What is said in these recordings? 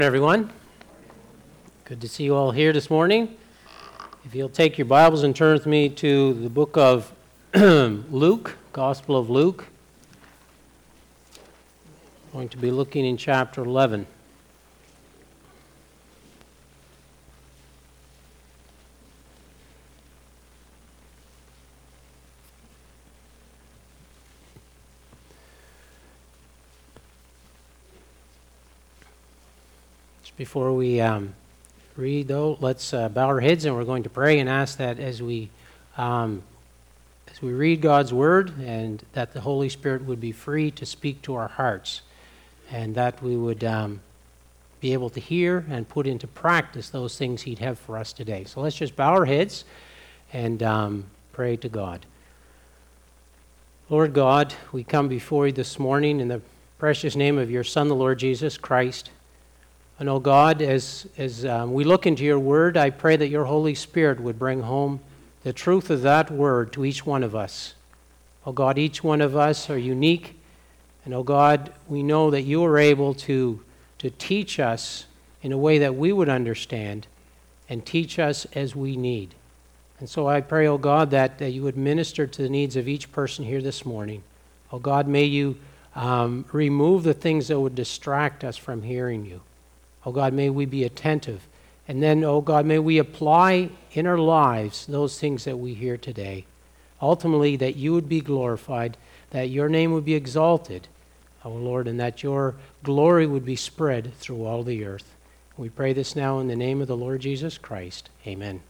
Everyone, good to see you all here this morning. If you'll take your Bibles and turn with me to the book of Luke, Gospel of Luke. I'm going to be looking in chapter 11. Before we read, though, let's bow our heads and we're going to pray and ask that as we read God's Word, and that the Holy Spirit would be free to speak to our hearts, and that we would be able to hear and put into practice those things He'd have for us today. So let's just bow our heads and pray to God. Lord God, we come before you this morning in the precious name of your Son, the Lord Jesus Christ. And, oh God, as we look into your word, I pray that your Holy Spirit would bring home the truth of that word to each one of us. Oh God, each one of us are unique. And, oh God, we know that you are able to teach us in a way that we would understand and teach us as we need. And so I pray, oh God, that you would minister to the needs of each person here this morning. Oh God, may you remove the things that would distract us from hearing you. Oh God, may we be attentive. And then, oh God, may we apply in our lives those things that we hear today. Ultimately, that you would be glorified, that your name would be exalted, oh Lord, and that your glory would be spread through all the earth. We pray this now in the name of the Lord Jesus Christ. Amen.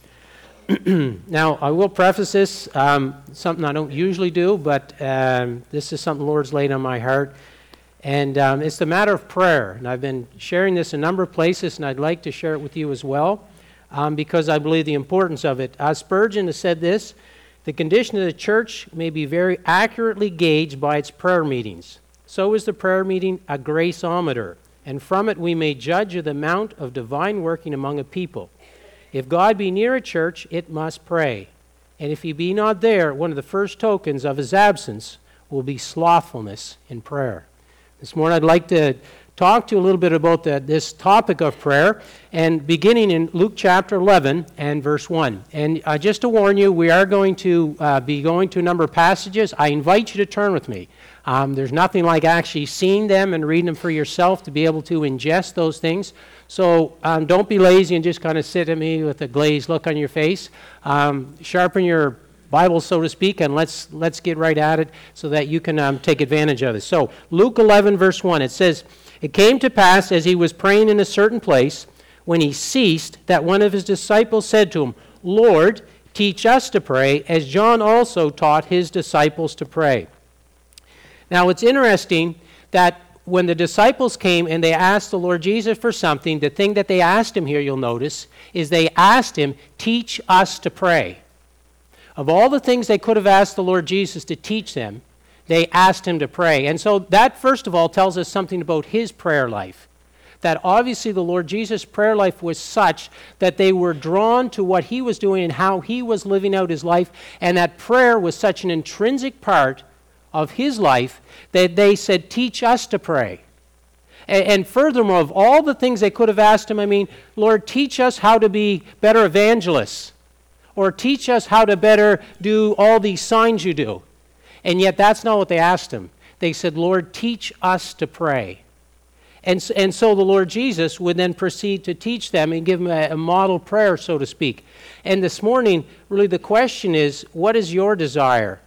Now, I will preface this, something I don't usually do, but this is something the Lord's laid on my heart. And it's the matter of prayer. And I've been sharing this in a number of places, and I'd like to share it with you as well, because I believe the importance of it. Spurgeon has said this: the condition of the church may be very accurately gauged by its prayer meetings. So is the prayer meeting a graceometer, and from it we may judge of the amount of divine working among a people. If God be near a church, it must pray. And if he be not there, one of the first tokens of his absence will be slothfulness in prayer. This morning I'd like to talk to you a little bit about this topic of prayer, and beginning in Luke chapter 11 and verse 1. And just to warn you, we are going to be going to a number of passages. I invite you to turn with me. There's nothing like actually seeing them and reading them for yourself to be able to ingest those things. So don't be lazy and just kind of sit at me with a glazed look on your face. Sharpen your Bible, so to speak, and let's get right at it so that you can take advantage of this. So Luke 11, verse 1, it says, "It came to pass as he was praying in a certain place, when he ceased, that one of his disciples said to him, Lord, teach us to pray, as John also taught his disciples to pray." Now it's interesting that when the disciples came and they asked the Lord Jesus for something, the thing that they asked him here, you'll notice, is they asked him, teach us to pray. Of all the things they could have asked the Lord Jesus to teach them, they asked him to pray. And so that, first of all, tells us something about his prayer life. That obviously the Lord Jesus' prayer life was such that they were drawn to what he was doing and how he was living out his life, and that prayer was such an intrinsic part of his life that they said, teach us to pray. And furthermore, of all the things they could have asked him, Lord, teach us how to be better evangelists, or teach us how to better do all these signs you do. And yet that's not what they asked him. They said, Lord, teach us to pray. And so the Lord Jesus would then proceed to teach them and give them a model prayer, so to speak. And this morning, really the question is, what is your desire?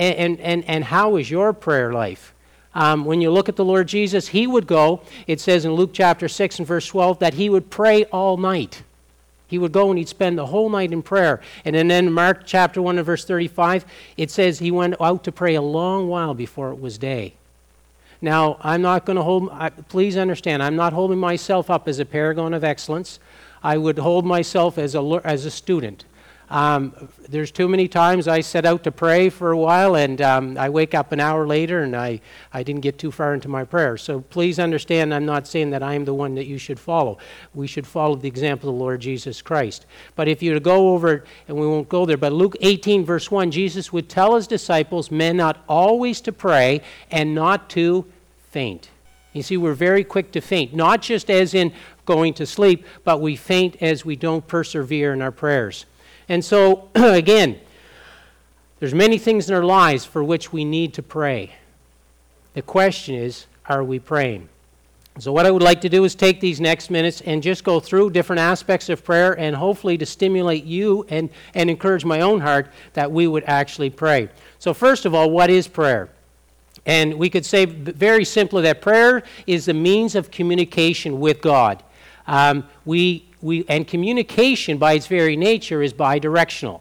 And how is your prayer life? When you look at the Lord Jesus, he would go, it says in Luke chapter 6 and verse 12, that he would pray all night. He would go and he'd spend the whole night in prayer. And then in Mark chapter 1 and verse 35, it says he went out to pray a long while before it was day. Now, I'm not going to please understand, I'm not holding myself up as a paragon of excellence. I would hold myself as a student. There's too many times I set out to pray for a while and I wake up an hour later and I didn't get too far into my prayer. So please understand, I'm not saying that I'm the one that you should follow. We should follow the example of the Lord Jesus Christ. But if you were to go over it, and we won't go there, but Luke 18 verse 1, Jesus would tell his disciples, men ought always to pray and not to faint. You see, we're very quick to faint, not just as in going to sleep, but we faint as we don't persevere in our prayers. And so, again, there's many things in our lives for which we need to pray. The question is, are we praying? So what I would like to do is take these next minutes and just go through different aspects of prayer and hopefully to stimulate you and encourage my own heart that we would actually pray. So first of all, what is prayer? And we could say very simply that prayer is the means of communication with God. And communication by its very nature is bidirectional.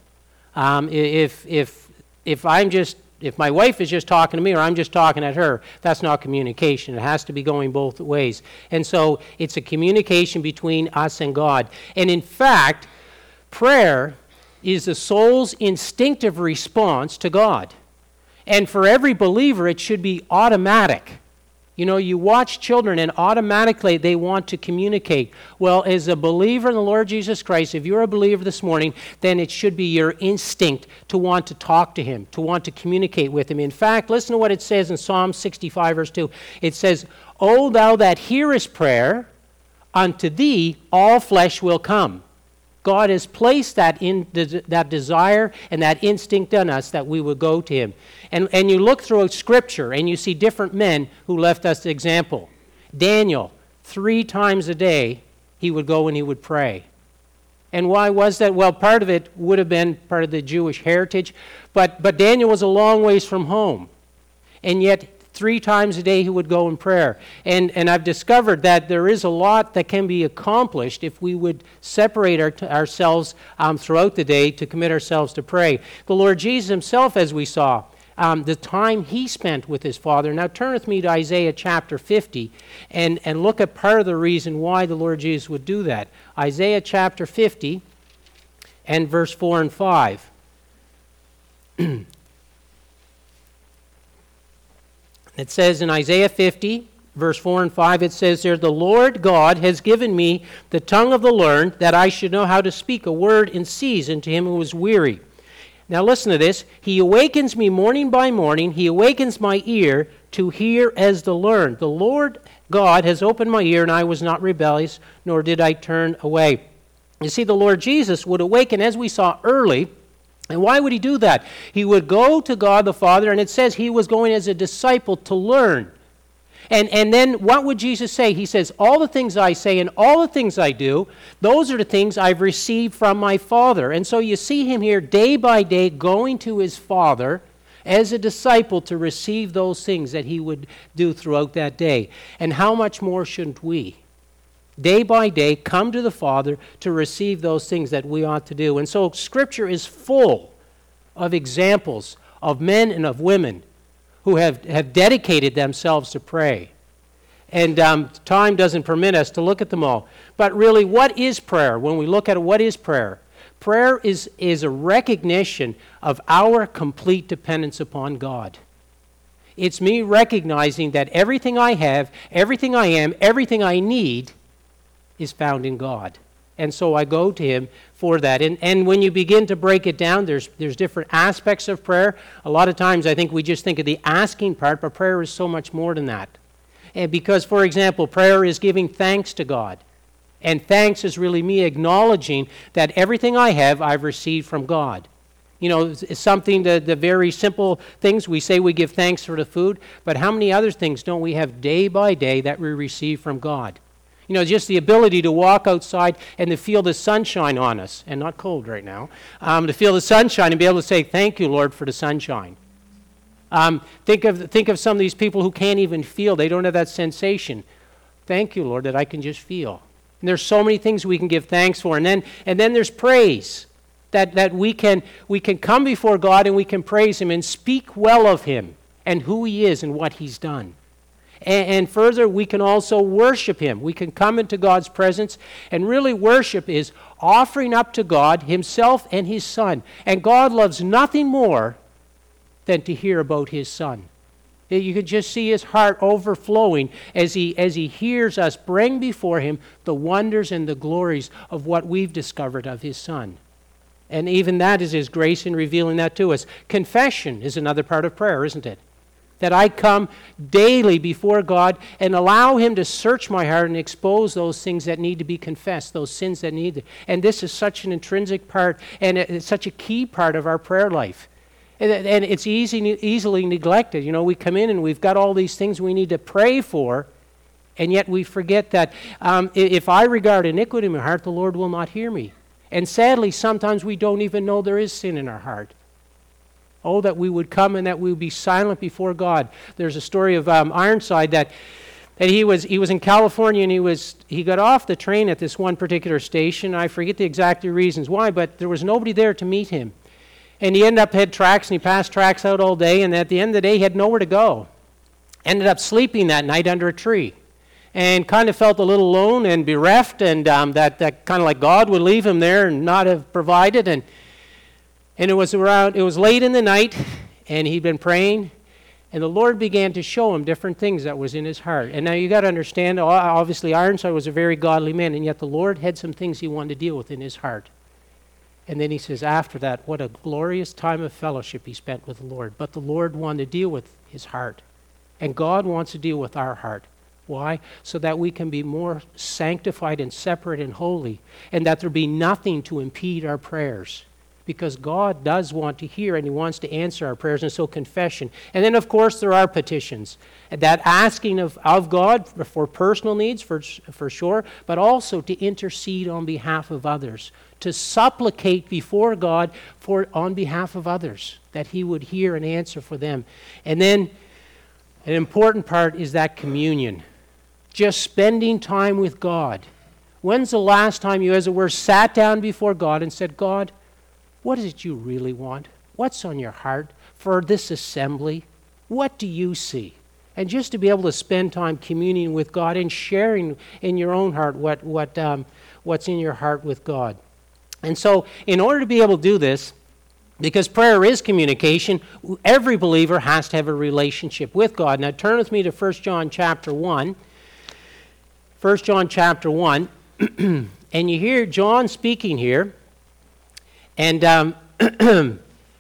If my wife is just talking to me or I'm just talking at her, that's not communication. It has to be going both ways. And so it's a communication between us and God. And in fact, prayer is the soul's instinctive response to God. And for every believer, it should be automatic. You know, you watch children and automatically they want to communicate. Well, as a believer in the Lord Jesus Christ, if you're a believer this morning, then it should be your instinct to want to talk to Him, to want to communicate with Him. In fact, listen to what it says in Psalm 65, verse 2. It says, O thou that hearest prayer, unto thee all flesh will come. God has placed that desire and that instinct in us that we would go to Him. And you look throughout Scripture and you see different men who left us the example. Daniel, 3 times a day, he would go and he would pray. And why was that? Well, part of it would have been part of the Jewish heritage, but Daniel was a long ways from home. And yet 3 times a day he would go in prayer. And I've discovered that there is a lot that can be accomplished if we would separate ourselves throughout the day to commit ourselves to pray. The Lord Jesus Himself, as we saw, the time He spent with His Father. Now turn with me to Isaiah chapter 50 and look at part of the reason why the Lord Jesus would do that. Isaiah chapter 50 and verse 4 and 5. It says in Isaiah 50, verse 4 and 5, it says there, The Lord God has given me the tongue of the learned, that I should know how to speak a word in season to him who is weary. Now listen to this. He awakens me morning by morning. He awakens my ear to hear as the learned. The Lord God has opened my ear, and I was not rebellious, nor did I turn away. You see, the Lord Jesus would awaken, as we saw early. And why would He do that? He would go to God the Father, and it says He was going as a disciple to learn. And then what would Jesus say? He says, all the things I say and all the things I do, those are the things I've received from my Father. And so you see Him here day by day going to His Father as a disciple to receive those things that He would do throughout that day. And how much more shouldn't we? Day by day, come to the Father to receive those things that we ought to do. And so Scripture is full of examples of men and of women who have dedicated themselves to pray. And time doesn't permit us to look at them all. But really, what is prayer? When we look at it, what is prayer? Prayer is a recognition of our complete dependence upon God. It's me recognizing that everything I have, everything I am, everything I need is found in God. And so I go to Him for that. And when you begin to break it down, there's different aspects of prayer. A lot of times I think we just think of the asking part, but prayer is so much more than that. And because, for example, prayer is giving thanks to God. And thanks is really me acknowledging that everything I have, I've received from God. You know, it's something, the very simple things, we say we give thanks for the food, but how many other things don't we have day by day that we receive from God? You know, just the ability to walk outside and to feel the sunshine on us, and not cold right now, to feel the sunshine and be able to say, thank you, Lord, for the sunshine. Think of some of these people who can't even feel. They don't have that sensation. Thank you, Lord, that I can just feel. And there's so many things we can give thanks for. And then there's praise, that we can come before God and we can praise Him and speak well of Him and who He is and what He's done. And further, we can also worship Him. We can come into God's presence, and really worship is offering up to God Himself and His Son. And God loves nothing more than to hear about His Son. You could just see His heart overflowing as he hears us bring before Him the wonders and the glories of what we've discovered of His Son. And even that is His grace in revealing that to us. Confession is another part of prayer, isn't it? that I come daily before God and allow Him to search my heart and expose those things that need to be confessed, those sins that need to. And this is such an intrinsic part, and it's such a key part of our prayer life. And it's easily neglected. You know, we come in and we've got all these things we need to pray for, and yet we forget that if I regard iniquity in my heart, the Lord will not hear me. And sadly, sometimes we don't even know there is sin in our heart. Oh, that we would come and that we would be silent before God. There's a story of Ironside that he was in California, and he got off the train at this one particular station. I forget the exact reasons why, but there was nobody there to meet him. And he ended up had tracks, and he passed tracks out all day, and at the end of the day, he had nowhere to go. Ended up sleeping that night under a tree, and kind of felt a little alone and bereft, and that kind of like God would leave him there and not have provided. And it was late in the night, and he'd been praying, and the Lord began to show him different things that was in his heart. And now you got to understand, obviously Ironside was a very godly man, and yet the Lord had some things He wanted to deal with in his heart. And then he says after that, what a glorious time of fellowship he spent with the Lord. But the Lord wanted to deal with his heart, and God wants to deal with our heart. Why? So that we can be more sanctified and separate and holy, and that there be nothing to impede our prayers. Because God does want to hear, and He wants to answer our prayers, and so confession. And then, of course, there are petitions. That asking of God for personal needs, for sure, but also to intercede on behalf of others. To supplicate before God on behalf of others, that He would hear and answer for them. And then, an important part is that communion. Just spending time with God. When's the last time you, as it were, sat down before God and said, God, what is it you really want? What's on your heart for this assembly? What do you see? And just to be able to spend time communing with God and sharing in your own heart what's in your heart with God. And so, in order to be able to do this, because prayer is communication, every believer has to have a relationship with God. Now turn with me to 1 John chapter 1. 1 John chapter 1, and you hear John speaking here, and the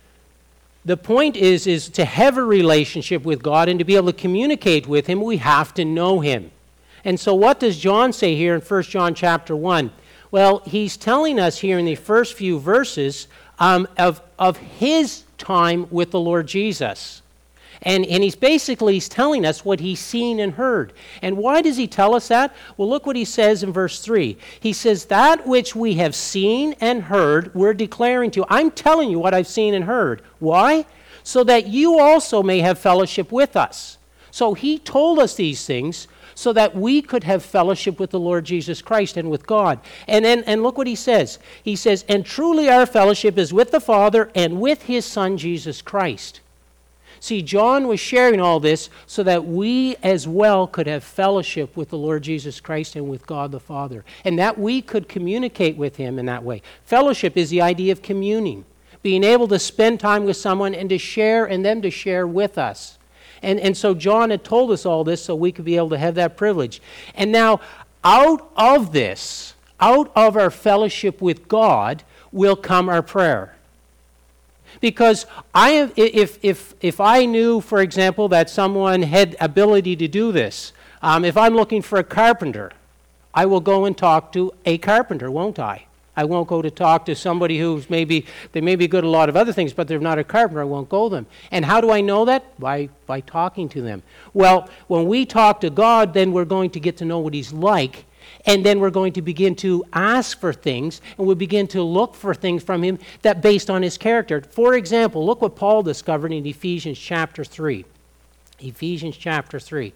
point is to have a relationship with God, and to be able to communicate with Him, we have to know Him. And so what does John say here in 1 John chapter 1? Well, he's telling us here in the first few verses of his time with the Lord Jesus. And he's telling us what he's seen and heard. And why does he tell us that? Well, look what he says in verse 3. He says, that which we have seen and heard, we're declaring to you. I'm telling you what I've seen and heard. Why? So that you also may have fellowship with us. So he told us these things so that we could have fellowship with the Lord Jesus Christ and with God. And look what he says. He says, and truly our fellowship is with the Father and with His Son Jesus Christ. See, John was sharing all this so that we as well could have fellowship with the Lord Jesus Christ and with God the Father, and that we could communicate with Him in that way. Fellowship is the idea of communing, being able to spend time with someone and to share, and them to share with us. And so John had told us all this so we could be able to have that privilege. And now, out of this, out of our fellowship with God, will come our prayer. Because if I knew, for example, that someone had ability to do this, if I'm looking for a carpenter, I will go and talk to a carpenter, won't I? I won't go to talk to somebody who's they may be good at a lot of other things, but they're not a carpenter. I won't go to them. And how do I know that? By talking to them. Well, when we talk to God, then we're going to get to know what He's like. And then we're going to begin to ask for things, and we'll begin to look for things from Him that based on His character. For example, look what Paul discovered in Ephesians chapter 3. Ephesians chapter 3.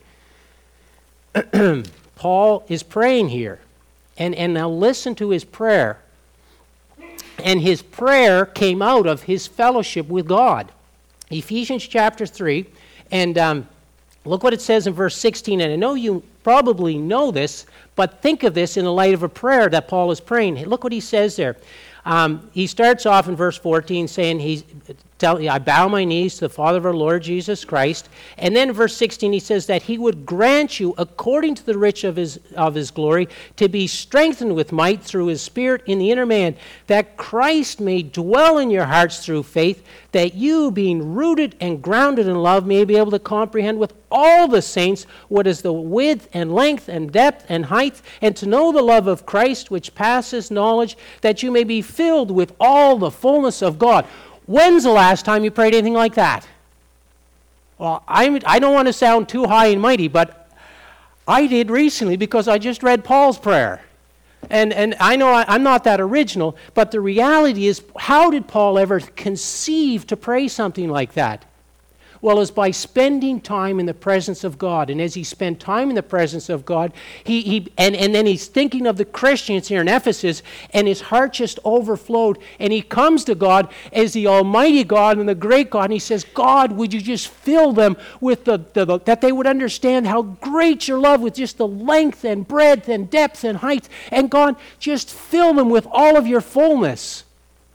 Paul is praying here. And now listen to his prayer. And his prayer came out of his fellowship with God. Ephesians chapter 3, and look what it says in verse 16. And I know you probably know this, but think of this in the light of a prayer that Paul is praying. Look what he says there. He starts off in verse 14 saying I bow my knees to the Father of our Lord Jesus Christ. And then in verse 16 he says that he would grant you, according to the riches of his glory, to be strengthened with might through his Spirit in the inner man, that Christ may dwell in your hearts through faith, that you, being rooted and grounded in love, may be able to comprehend with all the saints what is the width and length and depth and height, and to know the love of Christ, which passes knowledge, that you may be filled with all the fullness of God. When's the last time you prayed anything like that? Well, I don't want to sound too high and mighty, but I did recently because I just read Paul's prayer. And I know I'm not that original, but the reality is, how did Paul ever conceive to pray something like that? Well, it's by spending time in the presence of God. And as he spent time in the presence of God, and then he's thinking of the Christians here in Ephesus, and his heart just overflowed. And he comes to God as the Almighty God and the great God, and he says, God, would you just fill them with that they would understand how great your love with just the length and breadth and depth and height. And God, just fill them with all of your fullness.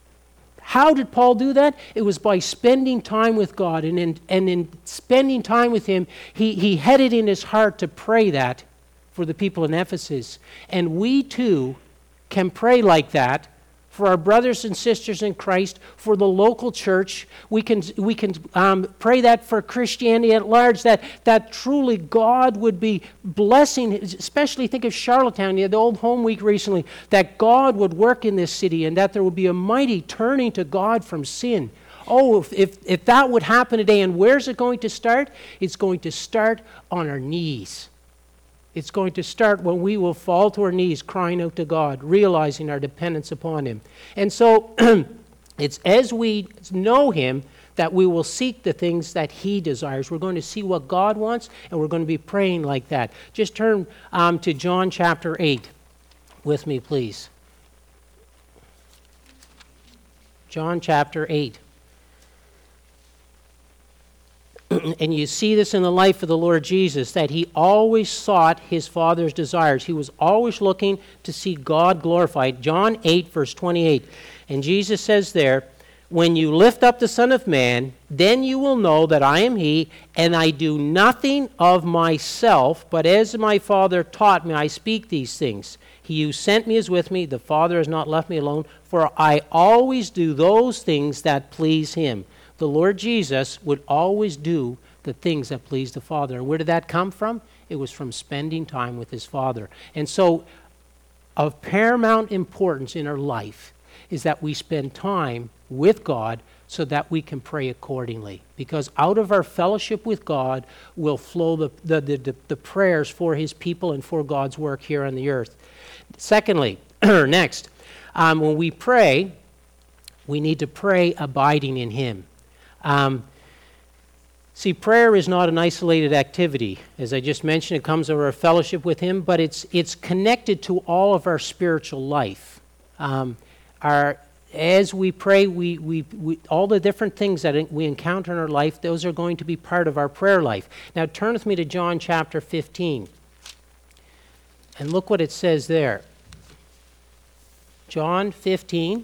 How did Paul do that? It was by spending time with God. And in spending time with him, he had it in his heart to pray that for the people in Ephesus. And we too can pray like that for our brothers and sisters in Christ, for the local church. We can pray that for Christianity at large, that truly God would be blessing, especially think of Charlottetown, the old home week recently, that God would work in this city and that there would be a mighty turning to God from sin. Oh, if that would happen today, and where's it going to start? It's going to start on our knees. It's going to start when we will fall to our knees, crying out to God, realizing our dependence upon him. And so it's as we know him that we will seek the things that he desires. We're going to see what God wants, and we're going to be praying like that. Just turn to John chapter 8 with me, please. John chapter 8. And you see this in the life of the Lord Jesus, that he always sought his Father's desires. He was always looking to see God glorified. John 8, verse 28. And Jesus says there, when you lift up the Son of Man, then you will know that I am he, and I do nothing of myself, but as my Father taught me, I speak these things. He who sent me is with me. The Father has not left me alone, for I always do those things that please him. The Lord Jesus would always do the things that please the Father. And where did that come from? It was from spending time with his Father. And so, of paramount importance in our life is that we spend time with God so that we can pray accordingly. Because out of our fellowship with God will flow the prayers for his people and for God's work here on the earth. Secondly, next, when we pray, we need to pray abiding in him. See, prayer is not an isolated activity. As I just mentioned, it comes over a fellowship with him, but it's connected to all of our spiritual life. As we pray, we all the different things that we encounter in our life, those are going to be part of our prayer life. Now turn with me to John chapter 15. And look what it says there. John 15.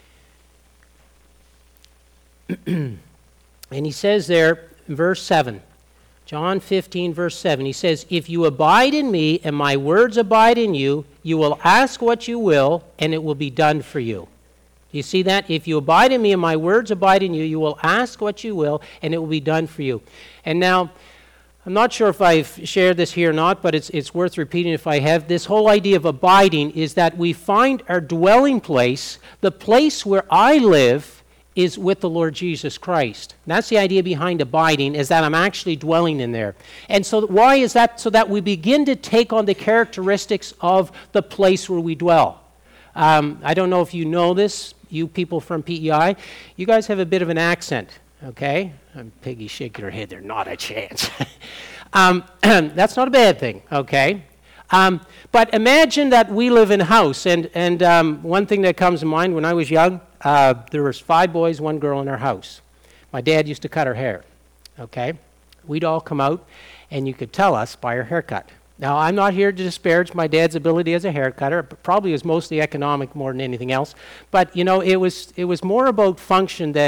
And he says there, verse 7, John 15, verse 7, he says, if you abide in me and my words abide in you, you will ask what you will, and it will be done for you. Do you see that? If you abide in me and my words abide in you, you will ask what you will, and it will be done for you. And now, I'm not sure if I've shared this here or not, but it's worth repeating if I have. This whole idea of abiding is that we find our dwelling place, the place where I live, is with the Lord Jesus Christ. That's the idea behind abiding, is that I'm actually dwelling in there. And so why is that? So that we begin to take on the characteristics of the place where we dwell. I don't know if you know this, you people from PEI, you guys have a bit of an accent, okay? Peggy shaking her head, there's not a chance. That's not a bad thing, okay? But imagine that we live in a house, and one thing that comes to mind when I was young, there was 5 boys, 1 girl in our house. My dad used to cut her hair, okay? We'd all come out, and you could tell us by her haircut. Now, I'm not here to disparage my dad's ability as a hair cutter. It probably was mostly economic more than anything else. But, you know, it was more about function than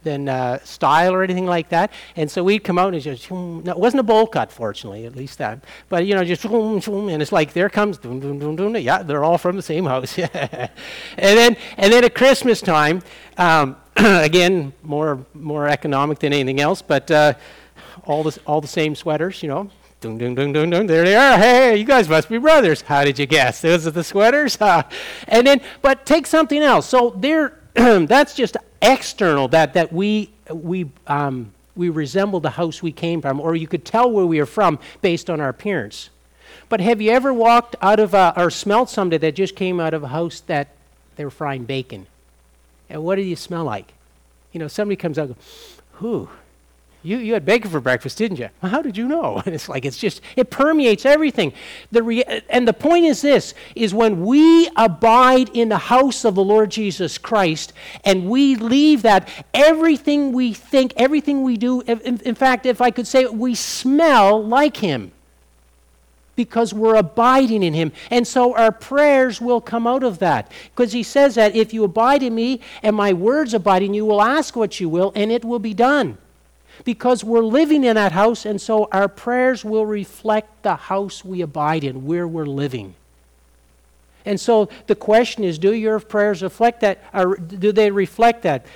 style or anything like that. And so we'd come out and just, no, it wasn't a bowl cut, fortunately, at least that. But, just, and it's like, there comes, yeah, they're all from the same house. and then at Christmas time, again, more economic than anything else, but all the same sweaters, Dung, dung, dung, dung, dung. There they are. Hey, you guys must be brothers. How did you guess? Those are the sweaters. And then, but take something else. So that's just external. That we resemble the house we came from, or you could tell where we are from based on our appearance. But have you ever walked out of or smelled somebody that just came out of a house that they were frying bacon? And what do you smell like? Somebody comes out and goes, "Whew. You had bacon for breakfast, didn't you?" Well, how did you know? And it's like, it permeates everything. And the point is this, is when we abide in the house of the Lord Jesus Christ, and we leave that, everything we think, everything we do, in fact, if I could say it, we smell like Him. Because we're abiding in Him. And so our prayers will come out of that. Because He says that if you abide in me, and my words abide in you, will ask what you will, and it will be done. Because we're living in that house, and so our prayers will reflect the house we abide in, where we're living. And so the question is, do your prayers reflect that, or do they reflect that?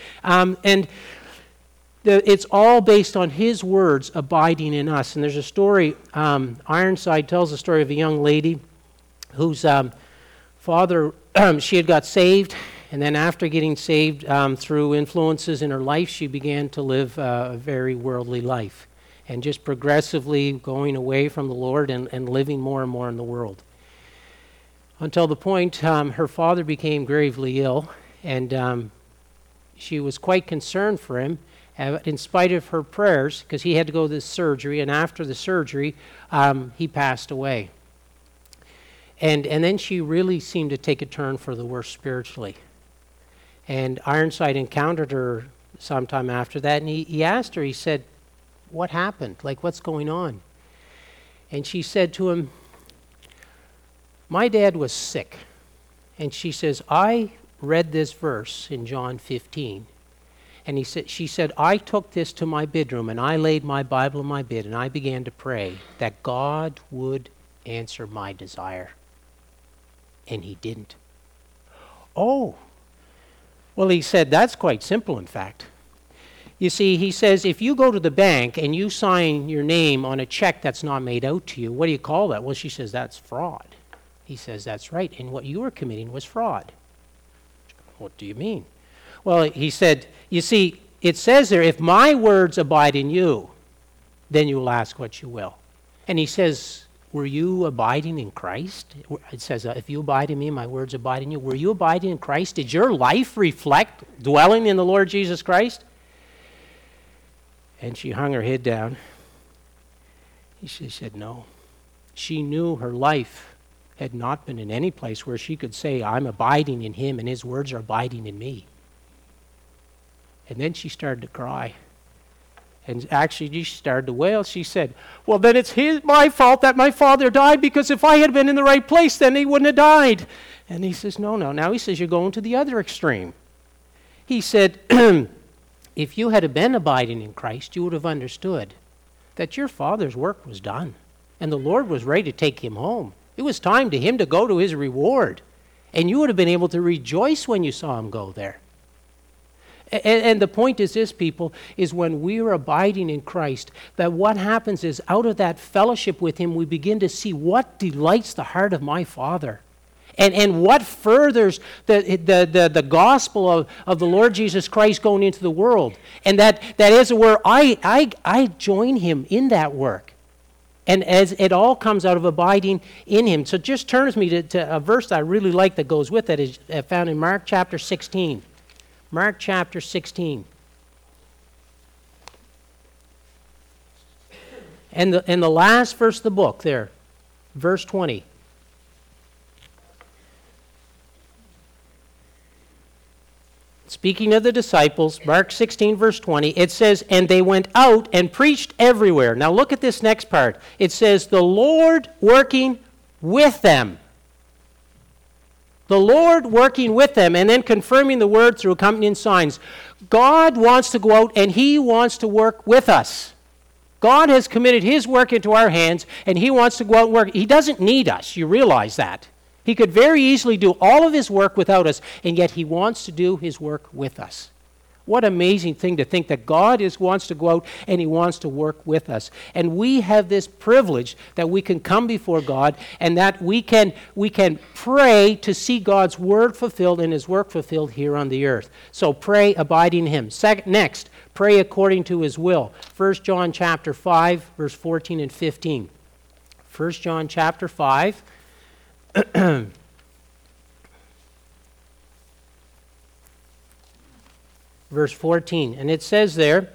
It's all based on His words abiding in us. And there's a story, Ironside tells the story of a young lady whose father, she had got saved. And then after getting saved through influences in her life, she began to live a very worldly life and just progressively going away from the Lord and living more and more in the world. Until the point her father became gravely ill, and she was quite concerned for him in spite of her prayers, because he had to go to this surgery, and after the surgery, he passed away. And then she really seemed to take a turn for the worse spiritually. And Ironside encountered her sometime after that, and he asked her, he said, "What happened? Like, what's going on?" And she said to him, "My dad was sick." And she says, "I read this verse in John 15. And she said, "I took this to my bedroom, and I laid my Bible in my bed, and I began to pray that God would answer my desire." And He didn't. Oh. Well, he said, that's quite simple, in fact. You see, he says, if you go to the bank and you sign your name on a check that's not made out to you, what do you call that? Well, she says, that's fraud. He says, that's right, and what you were committing was fraud. What do you mean? Well, he said, you see, it says there, if my words abide in you, then you will ask what you will. And he says, were you abiding in Christ? It says, if you abide in me, my words abide in you. Were you abiding in Christ? Did your life reflect dwelling in the Lord Jesus Christ? And she hung her head down. She said, no. She knew her life had not been in any place where she could say, I'm abiding in Him and His words are abiding in me. And then she started to cry. And actually, she started to wail. She said, well, then it's my fault that my father died, because if I had been in the right place, then he wouldn't have died. And he says, no. Now he says, you're going to the other extreme. He said, if you had been abiding in Christ, you would have understood that your father's work was done. And the Lord was ready to take him home. It was time to him to go to his reward. And you would have been able to rejoice when you saw him go there. And the point is this, people, is when we are abiding in Christ, that what happens is out of that fellowship with Him, we begin to see what delights the heart of my Father. And what furthers the gospel of the Lord Jesus Christ going into the world. And that is where I join Him in that work. And as it all comes out of abiding in Him. So just turn with me to a verse that I really like that goes with that, is found in Mark chapter 16. Mark chapter 16. And the last verse of the book there, verse 20. Speaking of the disciples, Mark 16, verse 20, it says, and they went out and preached everywhere. Now look at this next part. It says, the Lord working with them. The Lord working with them and then confirming the word through accompanying signs. God wants to go out and he wants to work with us. God has committed his work into our hands and he wants to go out and work. He doesn't need us. You realize that. He could very easily do all of his work without us, and yet he wants to do his work with us. What an amazing thing to think that God wants to go out and he wants to work with us. And we have this privilege that we can come before God and that we can pray to see God's word fulfilled and his work fulfilled here on the earth. So pray, abiding in him. Next, pray according to his will. 1 John chapter 5, verse 14 and 15. 1 John chapter 5. Verse 14, and it says there,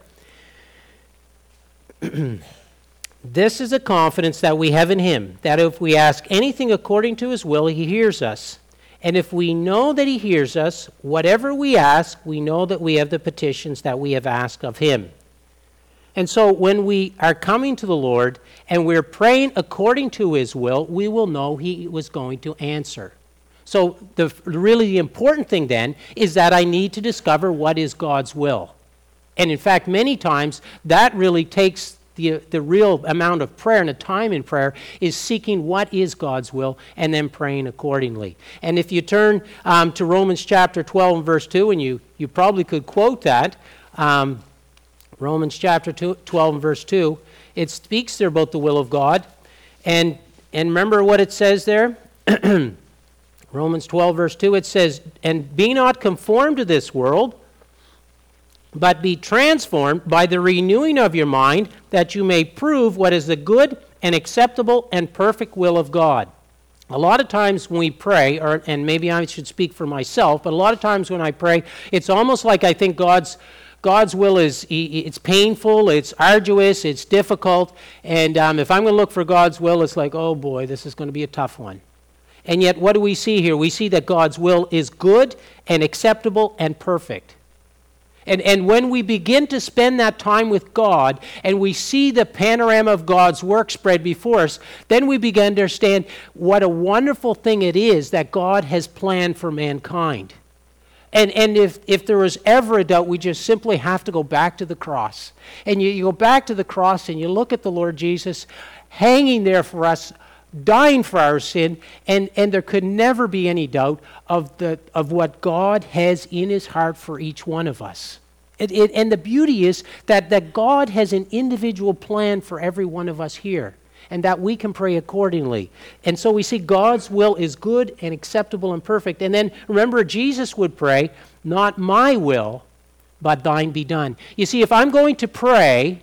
this is a confidence that we have in him, that if we ask anything according to his will, he hears us. And if we know that he hears us, whatever we ask, we know that we have the petitions that we have asked of him. And so when we are coming to the Lord and we're praying according to his will, we will know he was going to answer. So the important thing then is that I need to discover what is God's will. And in fact, many times that really takes the real amount of prayer and the time in prayer is seeking what is God's will and then praying accordingly. And if you turn to Romans chapter 12 and verse 2, and you probably could quote that, Romans chapter 12 and verse 2, it speaks there about the will of God. And remember what it says there? Romans 12 verse 2, it says, and be not conformed to this world, but be transformed by the renewing of your mind, that you may prove what is the good and acceptable and perfect will of God. A lot of times when we pray, and maybe I should speak for myself, but a lot of times when I pray, it's almost like I think God's will is, it's painful, it's arduous, it's difficult, and if I'm going to look for God's will, it's like, oh boy, this is going to be a tough one. And yet, what do we see here? We see that God's will is good and acceptable and perfect. And when we begin to spend that time with God and we see the panorama of God's work spread before us, then we begin to understand what a wonderful thing it is that God has planned for mankind. And if there was ever a doubt, we just simply have to go back to the cross. And you go back to the cross and you look at the Lord Jesus hanging there for us, dying for our sin, and there could never be any doubt of what God has in his heart for each one of us. And the beauty is that God has an individual plan for every one of us here, and that we can pray accordingly. And so we see God's will is good and acceptable and perfect. And then remember, Jesus would pray, not my will, but thine be done. You see, if I'm going to pray,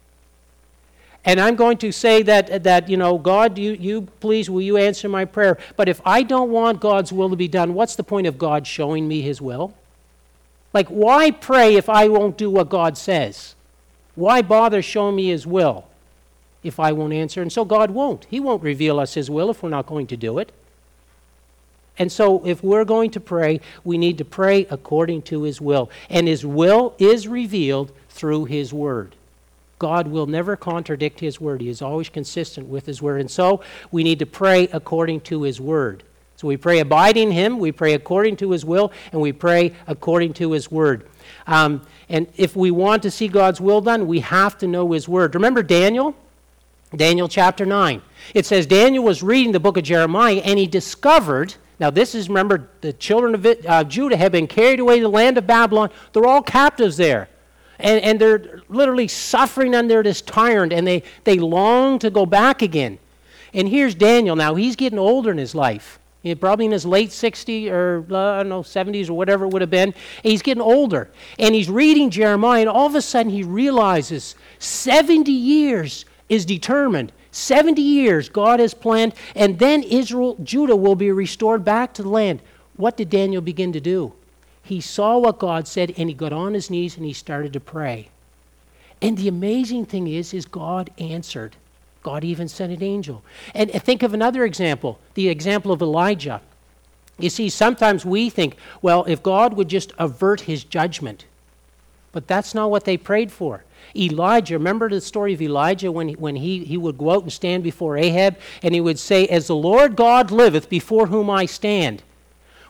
and I'm going to say that God, you please, will you answer my prayer? But if I don't want God's will to be done, what's the point of God showing me his will? Like, why pray if I won't do what God says? Why bother showing me his will if I won't answer? And so God won't. He won't reveal us his will if we're not going to do it. And so if we're going to pray, we need to pray according to his will. And his will is revealed through his word. God will never contradict his word. He is always consistent with his word. And so we need to pray according to his word. So we pray abiding in him, we pray according to his will, and we pray according to his word. And if we want to see God's will done, we have to know his word. Remember Daniel? Daniel chapter 9. It says Daniel was reading the book of Jeremiah, and he discovered, now this is, remember, the children of Judah have been carried away to the land of Babylon. They're all captives there. And they're literally suffering under this tyrant, and they long to go back again. And here's Daniel. Now, he's getting older in his life. Probably in his late 60s or, 70s or whatever it would have been. And he's getting older. And he's reading Jeremiah, and all of a sudden he realizes 70 years is determined. 70 years God has planned, and then Judah will be restored back to the land. What did Daniel begin to do? He saw what God said, and he got on his knees and he started to pray. And the amazing thing is God answered. God even sent an angel. And think of another example, the example of Elijah. You see, sometimes we think, well, if God would just avert his judgment. But that's not what they prayed for. Elijah, remember the story of Elijah when he would go out and stand before Ahab, and he would say, as the Lord God liveth before whom I stand.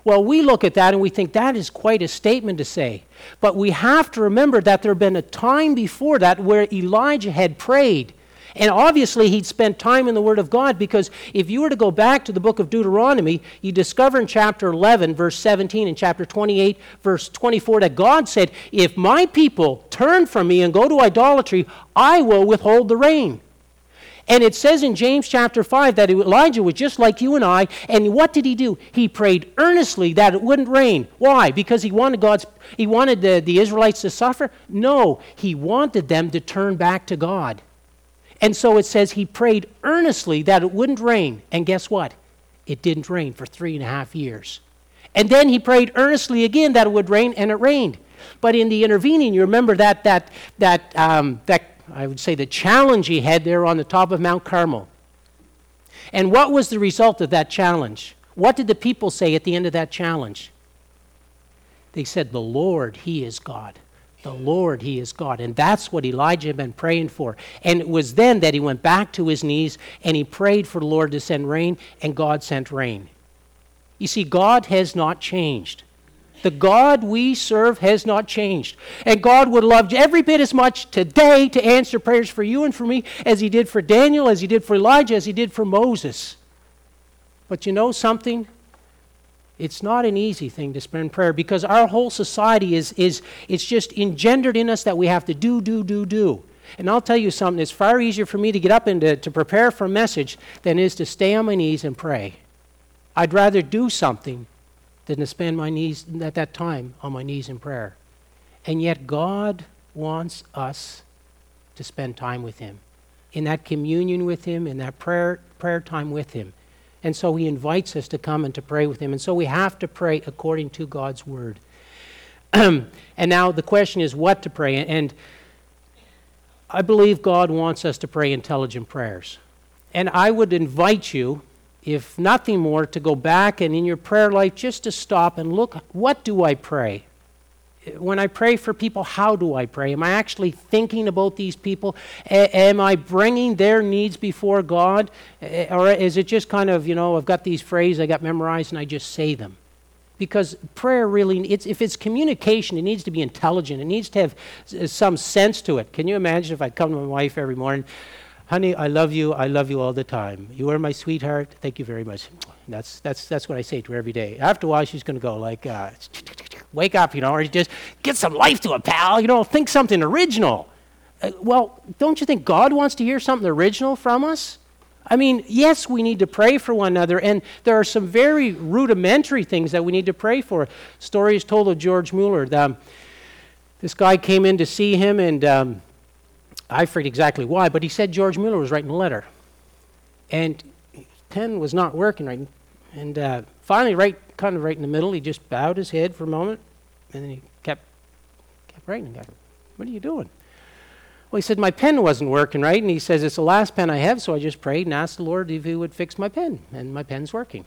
Well, we look at that and we think that is quite a statement to say. But we have to remember that there had been a time before that where Elijah had prayed. And obviously he'd spent time in the Word of God, because if you were to go back to the book of Deuteronomy, you discover in chapter 11, verse 17, and chapter 28, verse 24, that God said, if my people turn from me and go to idolatry, I will withhold the rain. And it says in James chapter 5 that Elijah was just like you and I, and what did he do? He prayed earnestly that it wouldn't rain. Why? Because he wanted the Israelites to suffer? No, he wanted them to turn back to God. And so it says he prayed earnestly that it wouldn't rain. And guess what? It didn't rain for 3.5 years. And then he prayed earnestly again that it would rain, and it rained. But in the intervening, you remember that I would say the challenge he had there on the top of Mount Carmel. And what was the result of that challenge? What did the people say at the end of that challenge? They said, the Lord, He is God. The Lord, He is God. And that's what Elijah had been praying for. And it was then that he went back to his knees and he prayed for the Lord to send rain, and God sent rain. You see, God has not changed. The God we serve has not changed. And God would love every bit as much today to answer prayers for you and for me as He did for Daniel, as He did for Elijah, as He did for Moses. But you know something? It's not an easy thing to spend prayer, because our whole society it's just engendered in us that we have to do. And I'll tell you something, it's far easier for me to get up and to prepare for a message than it is to stay on my knees and pray. I'd rather do something than to spend my knees at that time on my knees in prayer. And yet God wants us to spend time with Him, in that communion with Him, in that prayer time with Him. And so He invites us to come and to pray with Him. And so we have to pray according to God's Word. And now the question is what to pray. And I believe God wants us to pray intelligent prayers. And I would invite you, if nothing more, to go back and in your prayer life just to stop and look, what do I pray? When I pray for people, how do I pray? Am I actually thinking about these people? Am I bringing their needs before God? Or is it just kind of, I've got these phrases I got memorized and I just say them? Because prayer really, if it's communication, it needs to be intelligent. It needs to have some sense to it. Can you imagine if I come to my wife every morning, honey, I love you all the time. You are my sweetheart. Thank you very much. That's what I say to her every day. After a while, she's going to go like, wake up, or just get some life to it, pal. Think something original. Well, don't you think God wants to hear something original from us? I mean, yes, we need to pray for one another, and there are some very rudimentary things that we need to pray for. Story is told of George Mueller. This guy came in to see him, and I forget exactly why, but he said George Mueller was writing a letter. And his pen was not working right. And finally, right in the middle, he just bowed his head for a moment, and then he kept writing. What are you doing? Well, he said, my pen wasn't working right, and he says, it's the last pen I have, so I just prayed and asked the Lord if He would fix my pen, and my pen's working.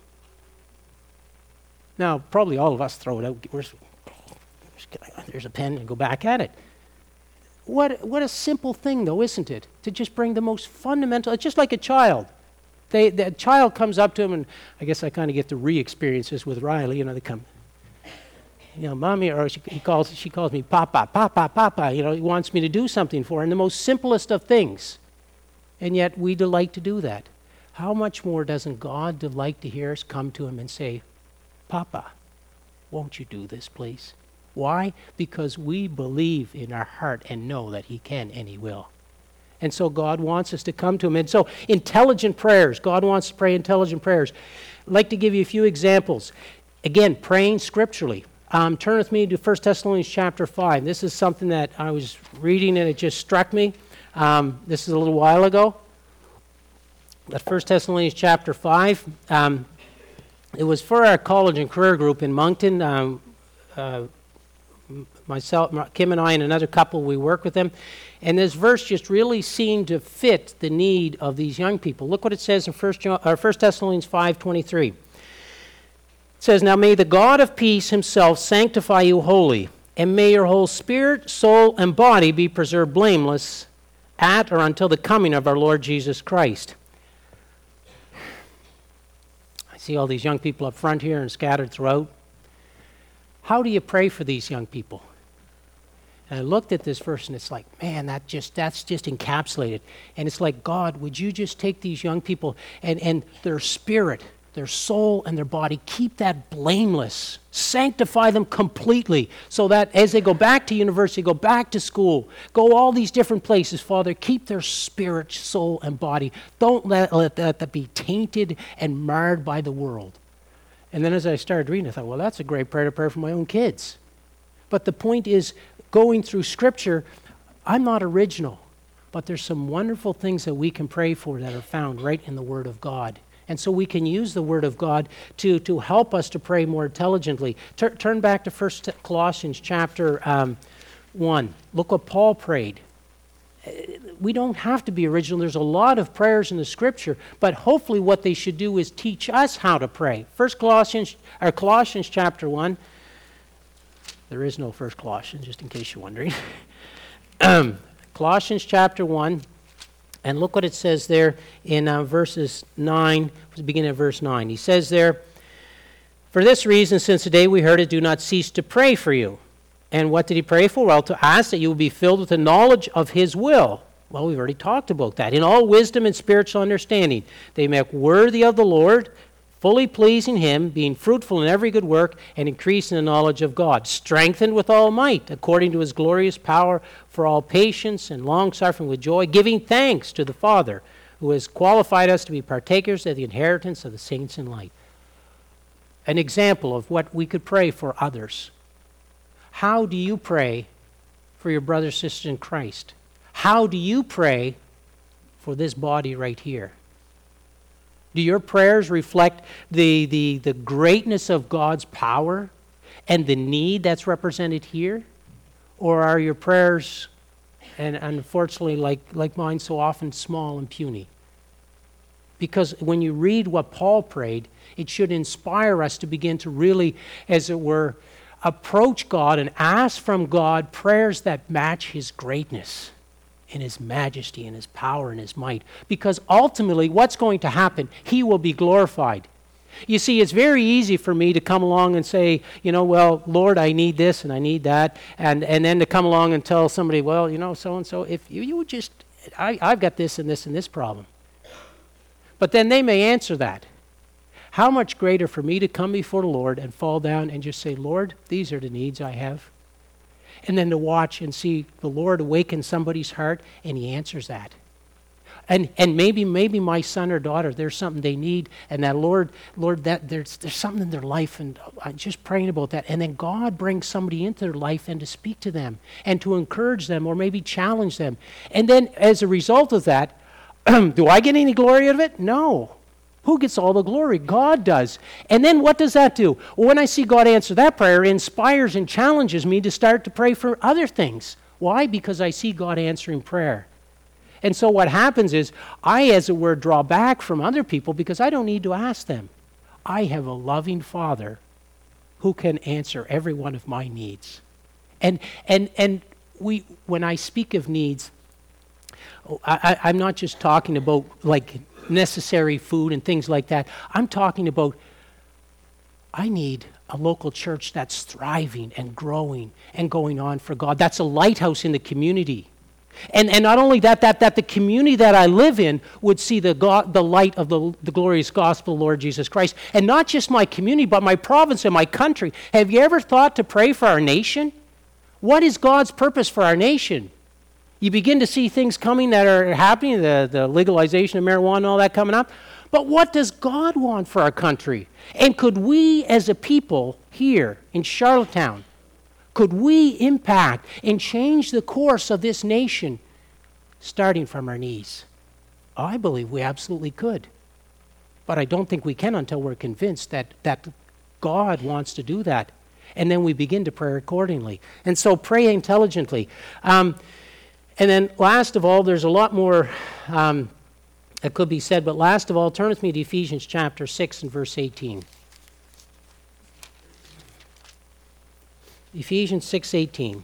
Now, probably all of us throw it out. There's a pen, and go back at it. What a simple thing, though, isn't it? To just bring the most fundamental, it's just like a child. The child comes up to him, and I guess I kind of get to re-experience this with Riley. They come, Mommy, or she calls me Papa, Papa, Papa. He wants me to do something for her, in the most simplest of things. And yet we delight to do that. How much more doesn't God delight to hear us come to Him and say, Papa, won't you do this, please? Why? Because we believe in our heart and know that He can and He will. And so God wants us to come to Him. And so intelligent prayers, God wants to pray intelligent prayers. I'd like to give you a few examples. Again, praying scripturally. Turn with me to 1 Thessalonians chapter 5. This is something that I was reading and it just struck me. This is a little while ago. But 1 Thessalonians chapter 5, it was for our college and career group in Moncton. Myself, Kim and I, and another couple, we work with them. And this verse just really seemed to fit the need of these young people. Look what it says in 1 Thessalonians 5:23. It says, now may the God of peace Himself sanctify you wholly, and may your whole spirit, soul, and body be preserved blameless at or until the coming of our Lord Jesus Christ. I see all these young people up front here and scattered throughout. How do you pray for these young people? And I looked at this verse and it's like, man, that's just encapsulated. And it's like, God, would you just take these young people and their spirit, their soul, and their body, keep that blameless, sanctify them completely, so that as they go back to university, go back to school, go all these different places, Father, keep their spirit, soul, and body. Don't let that be tainted and marred by the world. And then as I started reading, I thought, well, that's a great prayer to pray for my own kids. But the point is, going through Scripture, I'm not original, but there's some wonderful things that we can pray for that are found right in the Word of God. And so we can use the Word of God to help us to pray more intelligently. Turn back to 1 Colossians chapter 1. Look what Paul prayed. We don't have to be original. There's a lot of prayers in the Scripture, but hopefully what they should do is teach us how to pray. Colossians chapter 1. There is no 1 Colossians, just in case you're wondering. Colossians chapter 1, and look what it says there in verses 9, beginning at verse 9. He says there, "For this reason, since the day we heard it, do not cease to pray for you." And what did he pray for? Well, to ask that you will be filled with the knowledge of his will. Well, we've already talked about that. In all wisdom and spiritual understanding, they make worthy of the Lord, fully pleasing him, being fruitful in every good work, and increasing in the knowledge of God, strengthened with all might, according to his glorious power, for all patience and long-suffering with joy, giving thanks to the Father, who has qualified us to be partakers of the inheritance of the saints in light. An example of what we could pray for others. How do you pray for your brothers and sisters in Christ? How do you pray for this body right here? Do your prayers reflect the greatness of God's power and the need that's represented here? Or are your prayers, and unfortunately like mine so often, small and puny? Because when you read what Paul prayed, it should inspire us to begin to really, as it were, approach God and ask from God prayers that match his greatness in his majesty and his power and his might. Because ultimately, what's going to happen? He will be glorified. You see, it's very easy for me to come along and say, well, Lord, I need this and I need that. And then to come along and tell somebody, well, so-and-so, if you would just, I've got this and this and this problem. But then they may answer that. How much greater for me to come before the Lord and fall down and just say, Lord, these are the needs I have. And then to watch and see the Lord awaken somebody's heart, and he answers that. And maybe my son or daughter, there's something they need, and that Lord, that there's something in their life, and I'm just praying about that. And then God brings somebody into their life and to speak to them and to encourage them or maybe challenge them. And then as a result of that, do I get any glory out of it? No. Who gets all the glory? God does. And then what does that do? Well, when I see God answer that prayer, it inspires and challenges me to start to pray for other things. Why? Because I see God answering prayer. And so what happens is I, as it were, draw back from other people because I don't need to ask them. I have a loving Father who can answer every one of my needs. And when I speak of needs, I'm not just talking about like necessary food and things like that. I'm talking about I need a local church that's thriving and growing and going on for God. That's a lighthouse in the community. And not only that the community that I live in would see the light of the glorious gospel of the Lord Jesus Christ. And not just my community, but my province and my country. Have you ever thought to pray for our nation? What is God's purpose for our nation? You begin to see things coming that are happening, the legalization of marijuana and all that coming up. But what does God want for our country? And could we as a people here in Charlottetown, could we impact and change the course of this nation starting from our knees? I believe we absolutely could. But I don't think we can until we're convinced that God wants to do that. And then we begin to pray accordingly. And so pray intelligently. And then last of all, there's a lot more that could be said, but last of all, turn with me to Ephesians chapter 6 and verse 18. Ephesians 6:18.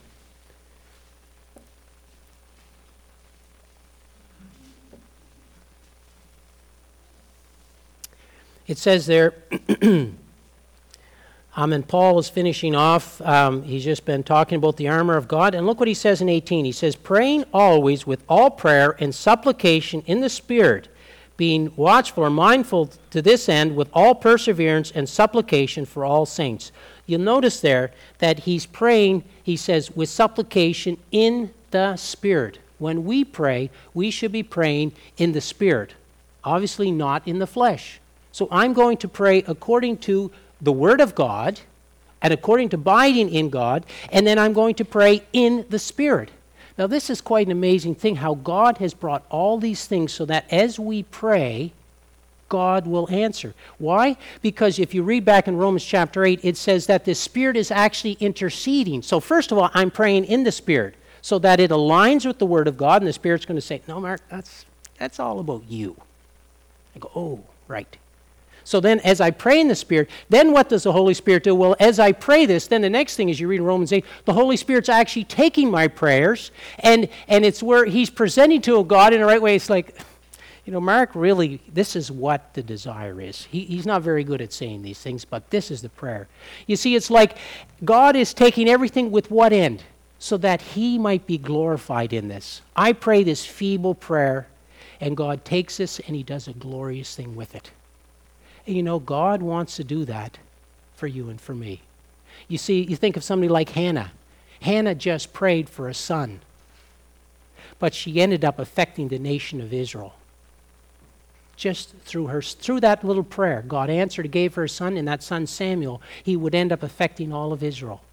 It says there, And Paul is finishing off. He's just been talking about the armor of God. And look what he says in 18. He says, praying always with all prayer and supplication in the Spirit, being watchful or mindful to this end with all perseverance and supplication for all saints. You'll notice there that he's praying, he says, with supplication in the Spirit. When we pray, we should be praying in the Spirit, obviously not in the flesh. So I'm going to pray according to the Word of God and according to abiding in God, and then I'm going to pray in the Spirit. Now this is quite an amazing thing, how God has brought all these things so that as we pray, God will answer. Why? Because if you read back in Romans chapter 8, it says that the Spirit is actually interceding. So first of all, I'm praying in the Spirit so that it aligns with the Word of God, and the Spirit's going to say, no, Mark, that's all about you. I go, oh, right. So then as I pray in the Spirit, then what does the Holy Spirit do? Well, as I pray this, then the next thing is you read in Romans 8, the Holy Spirit's actually taking my prayers, and it's where he's presenting to God in the right way. It's like, Mark, really, this is what the desire is. He's not very good at saying these things, but this is the prayer. You see, it's like God is taking everything with what end? So that he might be glorified in this. I pray this feeble prayer, and God takes this and he does a glorious thing with it. And God wants to do that for you and for me. You see, you think of somebody like Hannah. Hannah just prayed for a son, but she ended up affecting the nation of Israel. Just through that little prayer, God answered, gave her a son, and that son Samuel, he would end up affecting all of Israel.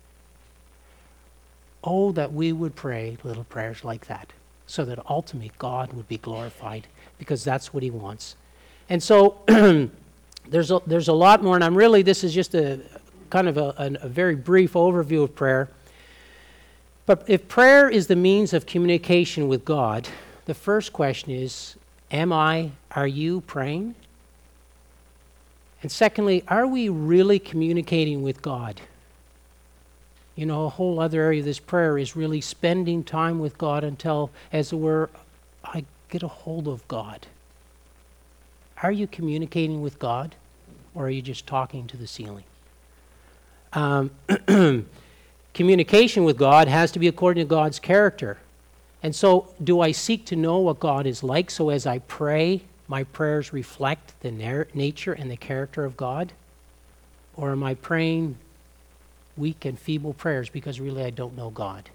Oh, that we would pray little prayers like that, so that ultimately God would be glorified, because that's what he wants. And so there's a lot more, and this is just a kind of a very brief overview of prayer. But if prayer is the means of communication with God, the first question is, are you praying? And secondly, are we really communicating with God? A whole other area of this prayer is really spending time with God until, as it were, I get a hold of God. Are you communicating with God, or are you just talking to the ceiling? Communication with God has to be according to God's character. And so, do I seek to know what God is like, so as I pray, my prayers reflect the nature and the character of God? Or am I praying weak and feeble prayers because really I don't know God?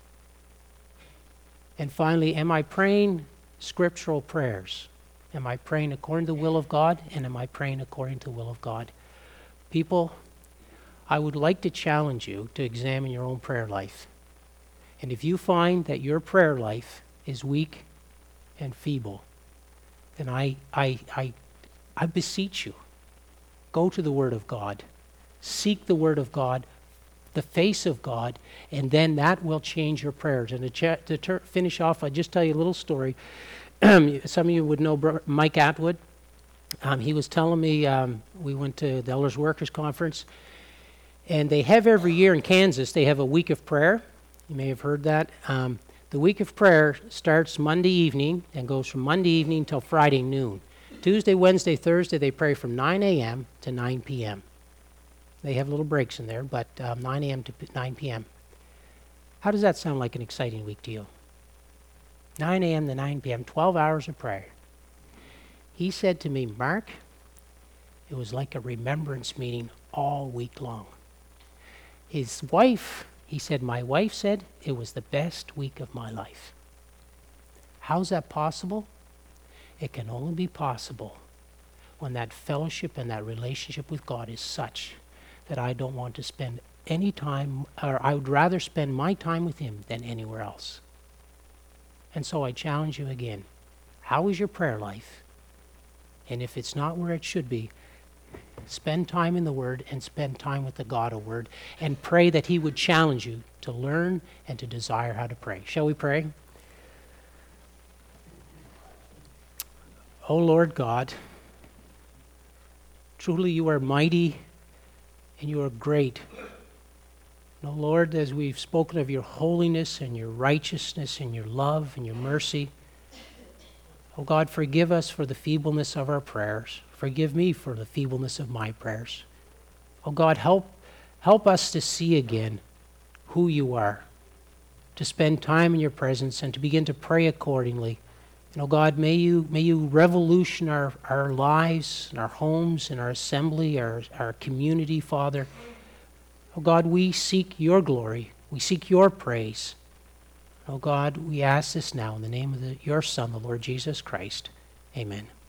And finally, am I praying scriptural prayers? Am I praying according to the will of God, and am I praying according to the will of God? People, I would like to challenge you to examine your own prayer life. And if you find that your prayer life is weak and feeble, then I beseech you, go to the Word of God, seek the Word of God, the face of God, and then that will change your prayers. And to finish off, I'll just tell you a little story. Some of you would know Mike Atwood. He was telling me, we went to the Elders Workers Conference, and they have every year in Kansas, they have a week of prayer. You may have heard that. The week of prayer starts Monday evening and goes from Monday evening till Friday noon. Tuesday, Wednesday, Thursday, they pray from 9 a.m. to 9 p.m. They have little breaks in there, but 9 a.m. to 9 p.m. How does that sound like an exciting week to you? 9 a.m. to 9 p.m., 12 hours of prayer. He said to me, Mark, it was like a remembrance meeting all week long. His wife, he said, my wife said it was the best week of my life. How's that possible? It can only be possible when that fellowship and that relationship with God is such that I don't want to spend any time, or I would rather spend my time with him than anywhere else. And so I challenge you again. How is your prayer life? And if it's not where it should be, spend time in the Word and spend time with the God of Word, and pray that he would challenge you to learn and to desire how to pray. Shall we pray? O Lord God, truly you are mighty and you are great. And, O Lord, as we've spoken of your holiness and your righteousness and your love and your mercy, O God, forgive us for the feebleness of our prayers. Forgive me for the feebleness of my prayers. O God, help Help us to see again who you are, to spend time in your presence and to begin to pray accordingly. And oh God, may you revolution our lives and our homes and our assembly, our community, Father. Oh God, we seek your glory. We seek your praise. Oh God, we ask this now in the name of your Son, the Lord Jesus Christ. Amen.